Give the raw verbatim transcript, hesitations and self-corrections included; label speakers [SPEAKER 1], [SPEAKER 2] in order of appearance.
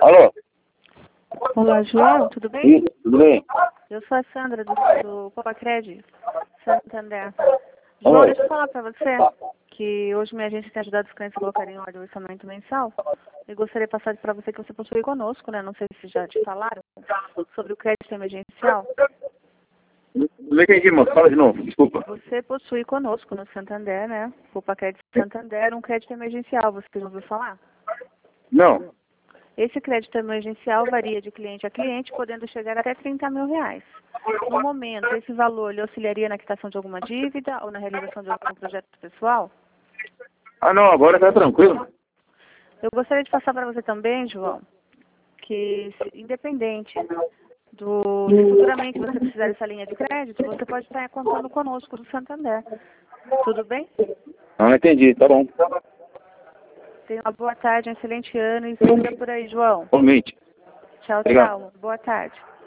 [SPEAKER 1] Alô?
[SPEAKER 2] Olá, João, tudo bem?
[SPEAKER 1] Sim, tudo bem?
[SPEAKER 2] Eu sou a Sandra, do, do Popacred, Santander. João,
[SPEAKER 1] Oi.
[SPEAKER 2] deixa eu falar para você que hoje minha agência tem ajudado os clientes a colocarem em ordem o orçamento mensal. Eu gostaria de passar para você que você possui conosco, né? Não sei se já te falaram sobre o crédito emergencial.
[SPEAKER 1] Não entendi, moço. Fala de novo, desculpa.
[SPEAKER 2] Você possui conosco no Santander, né? Popacred Santander, um crédito emergencial. Você já ouviu falar?
[SPEAKER 1] Não.
[SPEAKER 2] Esse crédito emergencial varia de cliente a cliente, podendo chegar até trinta mil reais. No momento, esse valor lhe auxiliaria na quitação de alguma dívida ou na realização de algum projeto pessoal?
[SPEAKER 1] Ah, não, agora tá tranquilo.
[SPEAKER 2] Eu gostaria de passar para você também, João, que se- independente do se futuramente você precisar dessa linha de crédito, você pode estar contando conosco do Santander. Tudo bem?
[SPEAKER 1] Ah, entendi, tá bom.
[SPEAKER 2] Tenha uma boa tarde, um excelente ano e siga por aí, João.
[SPEAKER 1] Igualmente.
[SPEAKER 2] Tchau,
[SPEAKER 1] Legal.
[SPEAKER 2] tchau. Boa tarde.